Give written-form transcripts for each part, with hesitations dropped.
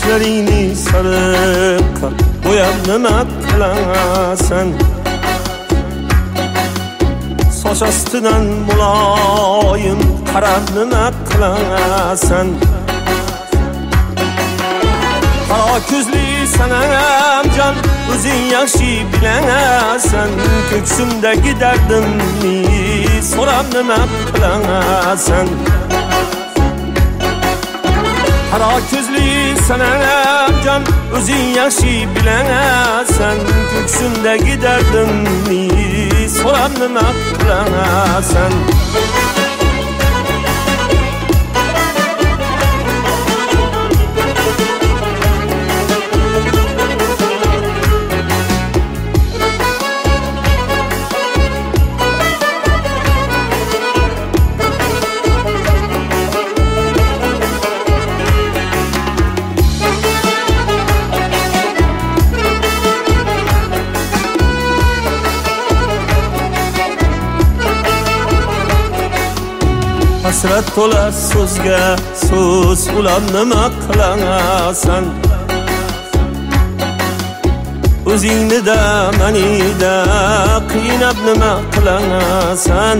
Sochlaringni sariq bo'yab nima qilasan? Soch ostidan muloyim qarab nima qilasan? Qaro ko'zli sanam jon, o'zing yaxshi bilasan. Ko'ksimdagi dardimni so'rab nima qilasan? Qaro ko'zli sanam jon, o'zing yaxshi bilasan. Ko'ksimdagi dardimni so'rab nima qilasan? Hasrat to'la so'zga so'z ulab nima qilasan? O'zingni da manida qiynab nima qilasan?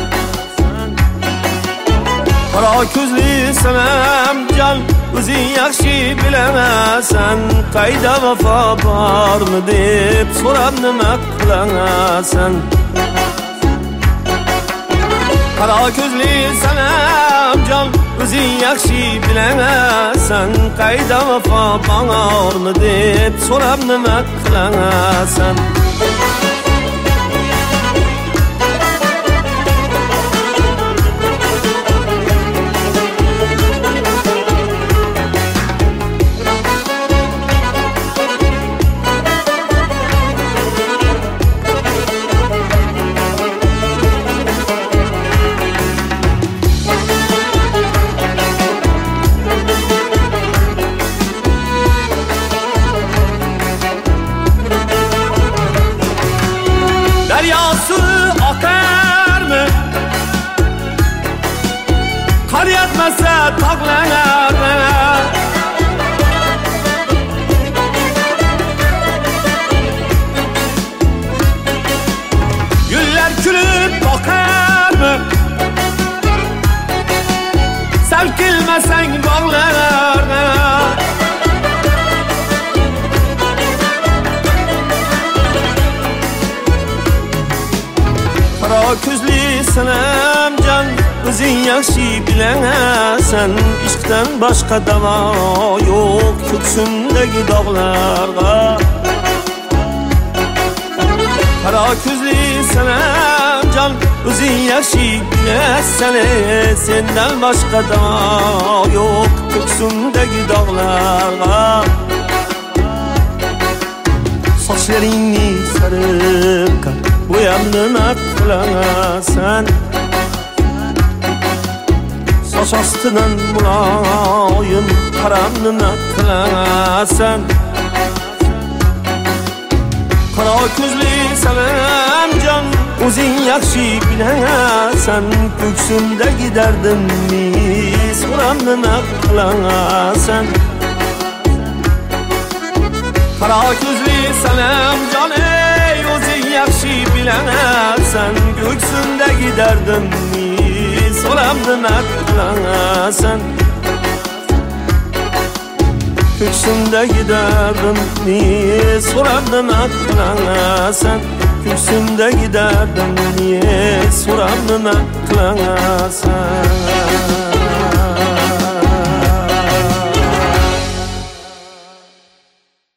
Qaro ko'zli sanam jon, o'zing yaxshi bilasan. Qayda vafo bormi deb so'rab nima qilasan? Qaro ko'zli sanam jon, o'zing yaxshi bilasan. Qayda vafo bormi deb so'rab nima qilasan? Daryosi oqarmi? Qor yog'masa tog'larga. Gullar kulib boqarmi? Sal kelmasang bog'larga. Qaro ko'zli sanam jon, o'zing yaxshi bilasan. Ishqdan boshqa davo yo'q ko'ksimdagi dog'larga. Qaro ko'zli sanam jon, o'zing yaxshi bilasan. Sendan boshqa davo yo'q ko'ksimdagi dog'larga. Sochlaringni sariq bo'yab nima qilasan? Soch ostidan muloyim qarab nima qilasan? Qaro ko'zli sanam jon, o'zing yaxshi bilasan. Ko'ksimdagi dardimni so'rab nima qilasan? Qaro ko'zli sanam jon, o'zing yaxshi bilasan. Ko'ksimdagi dardimni so'rab nima qilasan? Ko'ksimdagi dardimni so'rab nima qilasan? Ko'ksimdagi dardimni so'rab nima qilasan?